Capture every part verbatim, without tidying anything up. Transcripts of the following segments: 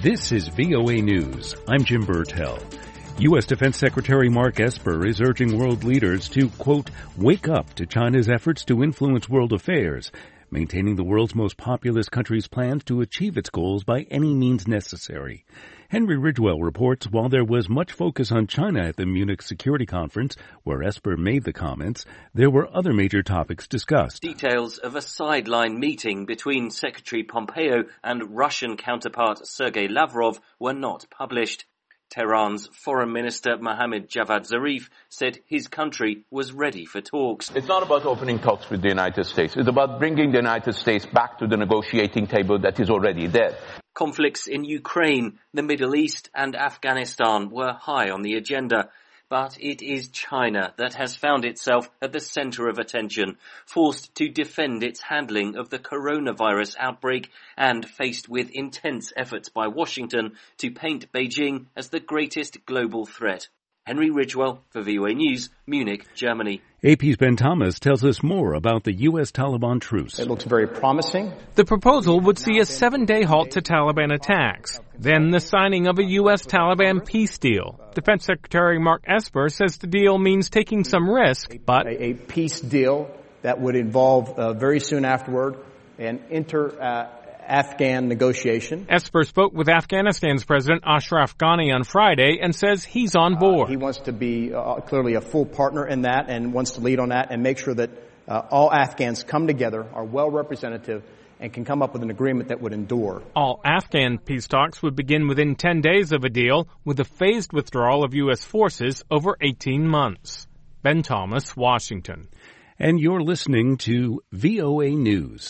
This is V O A News. I'm Jim Burtell. U S. Defense Secretary Mark Esper is urging world leaders to, quote, wake up to China's efforts to influence world affairs, maintaining the world's most populous country's plans to achieve its goals by any means necessary. Henry Ridgwell reports while there was much focus on China at the Munich Security Conference, where Esper made the comments, there were other major topics discussed. Details of a sideline meeting between Secretary Pompeo and Russian counterpart Sergei Lavrov were not published. Tehran's Foreign Minister Mohammad Javad Zarif said his country was ready for talks. It's not about opening talks with the United States. It's about bringing the United States back to the negotiating table that is already there. Conflicts in Ukraine, the Middle East and Afghanistan were high on the agenda. But it is China that has found itself at the center of attention, forced to defend its handling of the coronavirus outbreak and faced with intense efforts by Washington to paint Beijing as the greatest global threat. Henry Ridgwell for V O A News, Munich, Germany. A P's Ben Thomas tells us more about the U S. Taliban truce. It looks very promising. The proposal would see a seven-day halt to Taliban attacks, then the signing of a U S. Taliban peace deal. Defense Secretary Mark Esper says the deal means taking some risk, but a, a peace deal that would involve uh, very soon afterward an inter uh, Afghan negotiation. Esper spoke with Afghanistan's President Ashraf Ghani on Friday and says he's on board. Uh, he wants to be uh, clearly a full partner in that and wants to lead on that and make sure that uh, all Afghans come together, are well representative, and can come up with an agreement that would endure. All Afghan peace talks would begin within ten days of a deal, with a phased withdrawal of U S forces over eighteen months. Ben Thomas, Washington. And you're listening to V O A News.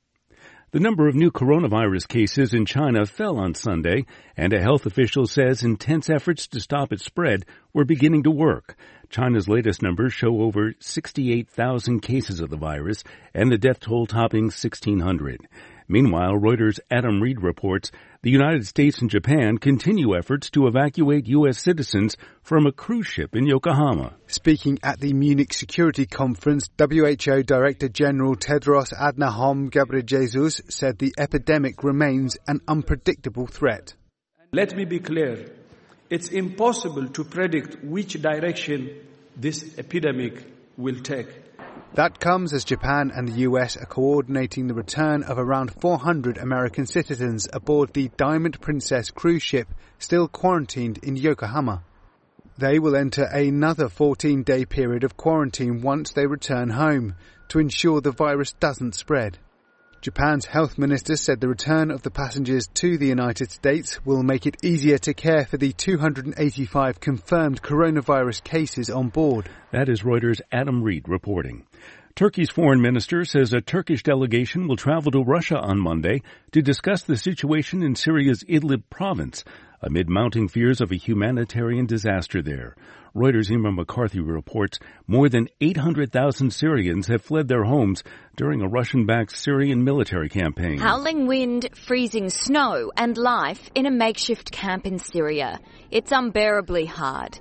The number of new coronavirus cases in China fell on Sunday, and a health official says intense efforts to stop its spread were beginning to work. China's latest numbers show over sixty-eight thousand cases of the virus, and the death toll topping sixteen hundred. Meanwhile, Reuters' Adam Reed reports the United States and Japan continue efforts to evacuate U S citizens from a cruise ship in Yokohama. Speaking at the Munich Security Conference, W H O Director General Tedros Adhanom Ghebreyesus said the epidemic remains an unpredictable threat. Let me be clear. It's impossible to predict which direction this epidemic will take. That comes as Japan and the U S are coordinating the return of around four hundred American citizens aboard the Diamond Princess cruise ship still quarantined in Yokohama. They will enter another fourteen-day period of quarantine once they return home to ensure the virus doesn't spread. Japan's health minister said the return of the passengers to the United States will make it easier to care for the two hundred eighty-five confirmed coronavirus cases on board. That is Reuters' Adam Reed reporting. Turkey's foreign minister says a Turkish delegation will travel to Russia on Monday to discuss the situation in Syria's Idlib province amid mounting fears of a humanitarian disaster there. Reuters' Emma McCarthy reports more than eight hundred thousand Syrians have fled their homes during a Russian-backed Syrian military campaign. Howling wind, freezing snow, and life in a makeshift camp in Syria. It's unbearably hard.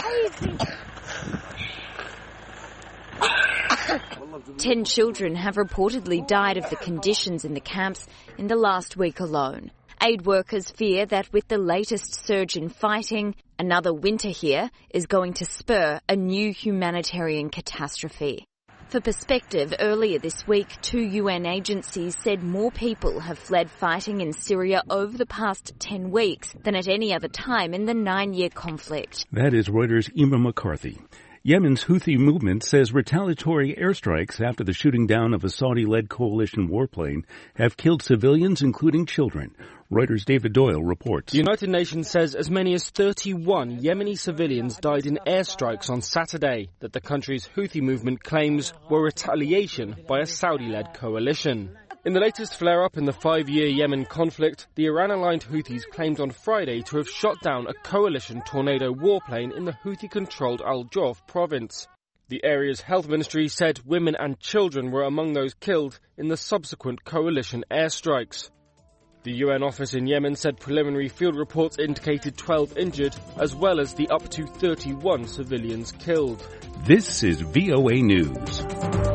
Ten children have reportedly died of the conditions in the camps in the last week alone. Aid workers fear that with the latest surge in fighting, another winter here is going to spur a new humanitarian catastrophe. For perspective, earlier this week, two U N agencies said more people have fled fighting in Syria over the past ten weeks than at any other time in the nine-year conflict. That is Reuters' Emma McCarthy. Yemen's Houthi movement says retaliatory airstrikes after the shooting down of a Saudi-led coalition warplane have killed civilians, including children. Reuters' David Doyle reports. The United Nations says as many as thirty-one Yemeni civilians died in airstrikes on Saturday that the country's Houthi movement claims were retaliation by a Saudi-led coalition. In the latest flare-up in the five-year Yemen conflict, the Iran-aligned Houthis claimed on Friday to have shot down a coalition Tornado warplane in the Houthi-controlled Al-Jawf province. The area's health ministry said women and children were among those killed in the subsequent coalition airstrikes. The U N office in Yemen said preliminary field reports indicated twelve injured, as well as the up to thirty-one civilians killed. This is V O A News.